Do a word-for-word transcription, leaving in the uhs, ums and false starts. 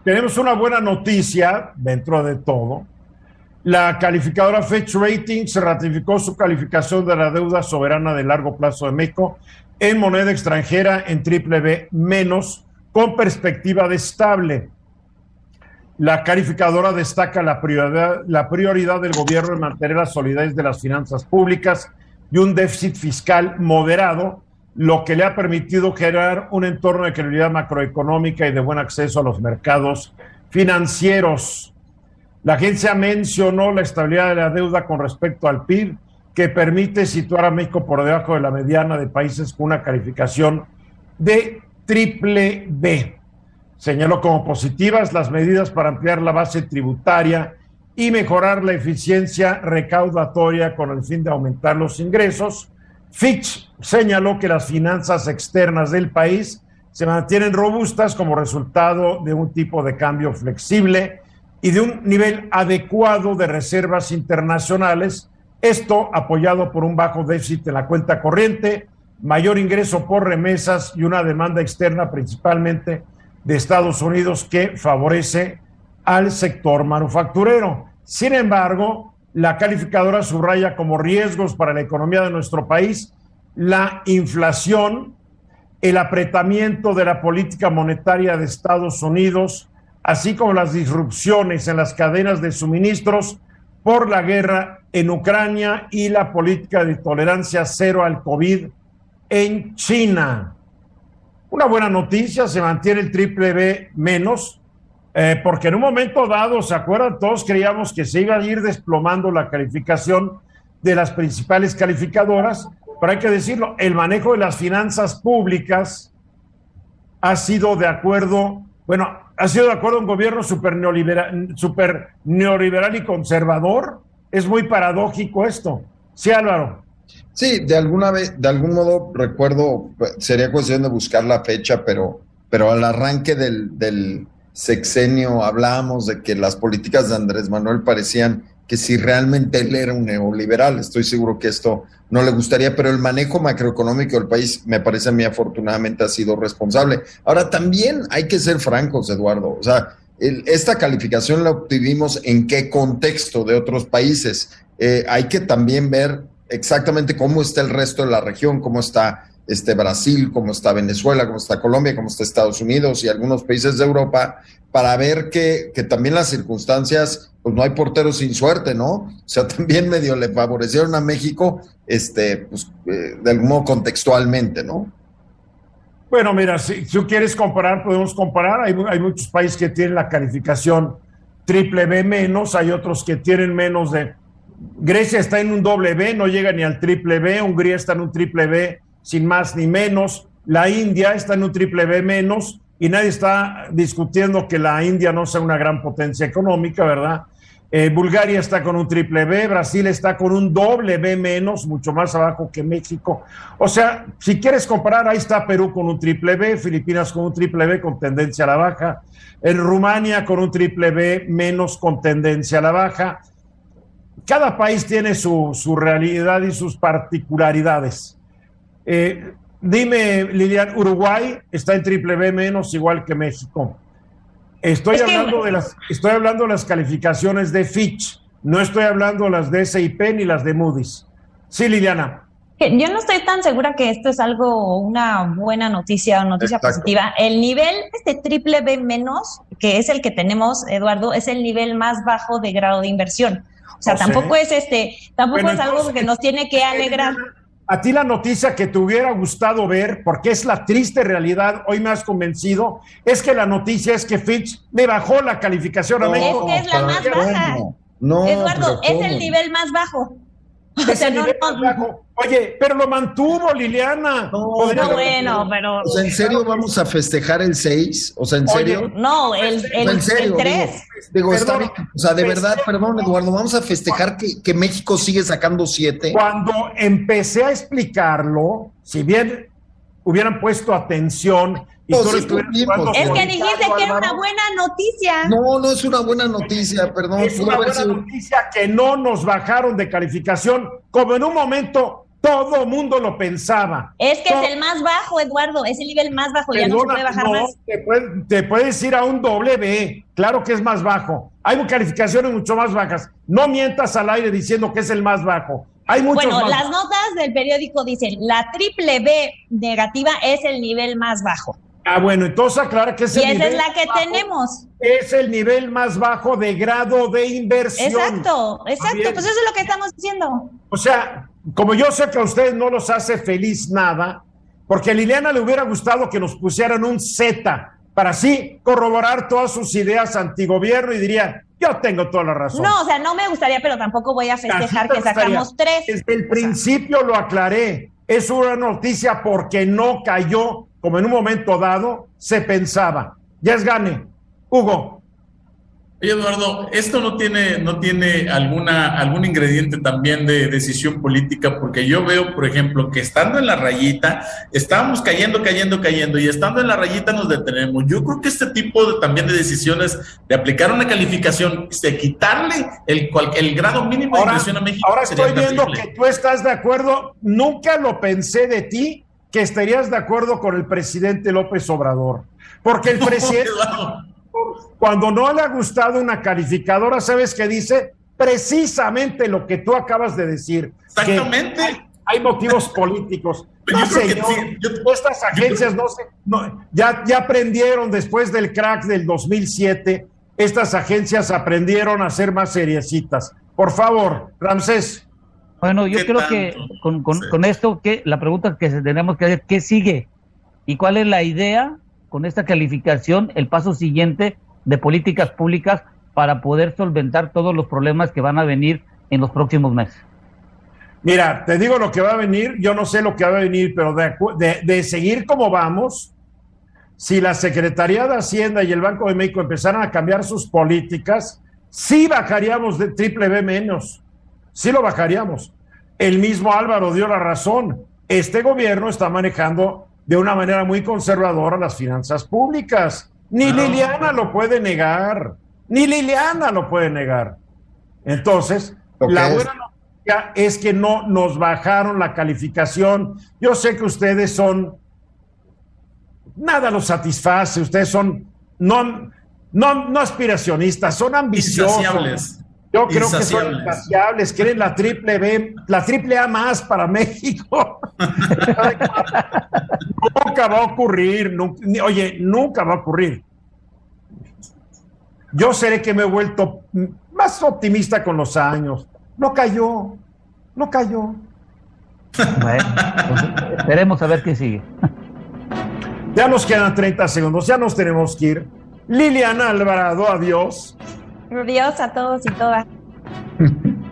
tenemos una buena noticia dentro de todo. La calificadora Fitch Ratings ratificó su calificación de la deuda soberana de largo plazo de México en moneda extranjera en triple B menos, con perspectiva de estable. La calificadora destaca la prioridad, la prioridad del gobierno en mantener la solidez de las finanzas públicas y un déficit fiscal moderado, lo que le ha permitido generar un entorno de credibilidad macroeconómica y de buen acceso a los mercados financieros. La agencia mencionó la estabilidad de la deuda con respecto al P I B, que permite situar a México por debajo de la mediana de países con una calificación de triple B. Señaló como positivas las medidas para ampliar la base tributaria y mejorar la eficiencia recaudatoria con el fin de aumentar los ingresos. Fitch señaló que las finanzas externas del país se mantienen robustas como resultado de un tipo de cambio flexible y de un nivel adecuado de reservas internacionales, esto apoyado por un bajo déficit en la cuenta corriente, mayor ingreso por remesas y una demanda externa principalmente de Estados Unidos que favorece al sector manufacturero. Sin embargo, la calificadora subraya como riesgos para la economía de nuestro país la inflación, el apretamiento de la política monetaria de Estados Unidos, así como las disrupciones en las cadenas de suministros por la guerra en Ucrania y la política de tolerancia cero al COVID en China. Una buena noticia, se mantiene el triple B menos, eh, porque en un momento dado, ¿se acuerdan? Todos creíamos que se iba a ir desplomando la calificación de las principales calificadoras, pero hay que decirlo, el manejo de las finanzas públicas ha sido de acuerdo, bueno, ha sido de acuerdo un gobierno super neoliberal, super neoliberal y conservador. Es muy paradójico esto. Sí, Álvaro. Sí, de alguna vez, de algún modo recuerdo, sería cuestión de buscar la fecha, pero, pero al arranque del, del sexenio hablábamos de que las políticas de Andrés Manuel parecían que si realmente él era un neoliberal. Estoy seguro que esto no le gustaría, pero el manejo macroeconómico del país, me parece a mí, afortunadamente ha sido responsable. Ahora, también hay que ser francos, Eduardo, o sea, el, esta calificación la obtuvimos en qué contexto de otros países. Eh, hay que también ver exactamente cómo está el resto de la región, cómo está este Brasil, cómo está Venezuela, cómo está Colombia, cómo está Estados Unidos y algunos países de Europa, para ver que, que también las circunstancias, pues no hay portero sin suerte, ¿no? O sea, también medio le favorecieron a México, este, pues, eh, de algún modo contextualmente, ¿no? Bueno, mira, si, si tú quieres comparar, podemos comparar. Hay, hay muchos países que tienen la calificación triple B menos, hay otros que tienen menos de... Grecia está en un doble B, no llega ni al triple B. Hungría está en un triple B sin más ni menos. La India está en un triple B menos y nadie está discutiendo que la India no sea una gran potencia económica, ¿verdad? Eh, Bulgaria está con un triple B, Brasil está con un doble B menos, mucho más abajo que México. O sea, si quieres comparar, ahí está Perú con un triple B, Filipinas con un triple B con tendencia a la baja, en Rumania con un triple B menos con tendencia a la baja. Cada país tiene su, su realidad y sus particularidades. Eh, dime, Lilian, Uruguay está en triple B menos, igual que México. Estoy es hablando que... de las, estoy hablando de las calificaciones de Fitch, no estoy hablando de las de S y P ni las de Moody's. Sí, Liliana. Yo no estoy tan segura que esto es algo, una buena noticia o noticia Exacto. positiva. El nivel este triple B menos, que es el que tenemos, Eduardo, es el nivel más bajo de grado de inversión. O sea, o tampoco sea, es este, tampoco bueno, es algo entonces, que nos tiene que alegrar. A ti la noticia que te hubiera gustado ver, porque es la triste realidad, hoy me has convencido, es que la noticia es que Fitch le bajó la calificación no, a México. Es que es la más baja. No, Eduardo, es el nivel más bajo. O sea, no, no. Oye, pero lo mantuvo, Liliana. No, no bueno, pero... O sea, ¿en serio vamos a festejar el seis? O sea, ¿en serio? Oye, no, el, el, ¿en serio? el tres. Digo, digo está bien. O sea, de verdad, perdón, Eduardo, ¿vamos a festejar que, que México sigue sacando siete? Cuando empecé a explicarlo, si bien hubieran puesto atención... Y no, tú sí, bien, pues, es que dijiste que era una buena noticia. No, no es una buena noticia, perdón. Es una buena sido... noticia que no nos bajaron de calificación, como en un momento Todo mundo lo pensaba. Es que todo... es el más bajo, Eduardo, es el nivel más bajo, Perdona, ya no se puede bajar no, más. Te, puede, te puedes ir a un doble B, claro que es más bajo. Hay calificaciones mucho más bajas. No mientas al aire diciendo que es el más bajo. Hay muchos bueno, más las bajos. notas del periódico dicen, la triple B negativa es el nivel más bajo. Ah, bueno, entonces aclara que es y el nivel Y esa es la que bajo, tenemos. Es el nivel más bajo de grado de inversión. Exacto, exacto, Bien. Pues eso es lo que estamos diciendo. O sea, como yo sé que a ustedes no los hace feliz nada, porque a Liliana le hubiera gustado que nos pusieran un Z para así corroborar todas sus ideas antigobierno y diría, yo tengo toda la razón. No, o sea, no me gustaría, pero tampoco voy a festejar que sacamos tres. Desde el principio o sea. lo aclaré, es una noticia porque no cayó como en un momento dado se pensaba. Ya es gane. Hugo. Oye, Eduardo, ¿esto no tiene, no tiene alguna, algún ingrediente también de decisión política? Porque yo veo, por ejemplo, que estando en la rayita, estábamos cayendo, cayendo, cayendo, y estando en la rayita nos detenemos. Yo creo que este tipo de, también de decisiones, de aplicar una calificación, de quitarle el, el grado mínimo ahora, de inversión a México. Ahora estoy viendo que tú estás de acuerdo. Nunca lo pensé de ti, que estarías de acuerdo con el presidente López Obrador. Porque el presidente... Cuando no le ha gustado una calificadora, ¿sabes qué dice? Precisamente lo que tú acabas de decir. Exactamente. Hay, hay motivos políticos. Pero no, yo creo señor, que sí. yo, estas agencias yo, no sé, no, ya, ya aprendieron después del crack del dos mil siete, estas agencias aprendieron a ser más seriecitas. Por favor, Ramsés. Bueno, yo creo tanto? que con, con, sí. con esto, que la pregunta que tenemos que hacer, ¿qué sigue? ¿Y cuál es la idea con esta calificación, el paso siguiente de políticas públicas para poder solventar todos los problemas que van a venir en los próximos meses? Mira, te digo lo que va a venir, yo no sé lo que va a venir, pero de, de, de seguir como vamos, si la Secretaría de Hacienda y el Banco de México empezaran a cambiar sus políticas, sí bajaríamos de triple B menos, sí lo bajaríamos. El mismo Álvaro dio la razón, este gobierno está manejando de una manera muy conservadora las finanzas públicas. Ni no. Liliana lo puede negar, ni Liliana lo puede negar. Entonces, okay. la buena noticia es que no nos bajaron la calificación. Yo sé que ustedes son, nada los satisface, ustedes son no, no, no aspiracionistas, son ambiciosos. Insaciables. Yo creo que son insaciables, quieren la triple B, la triple A más para México. Nunca va a ocurrir, nunca, oye, nunca va a ocurrir. Yo seré que me he vuelto más optimista con los años. No cayó, no cayó. Bueno, pues esperemos a ver qué sigue. Ya nos quedan treinta segundos, ya nos tenemos que ir. Liliana Alvarado, adiós. Adiós a todos y todas.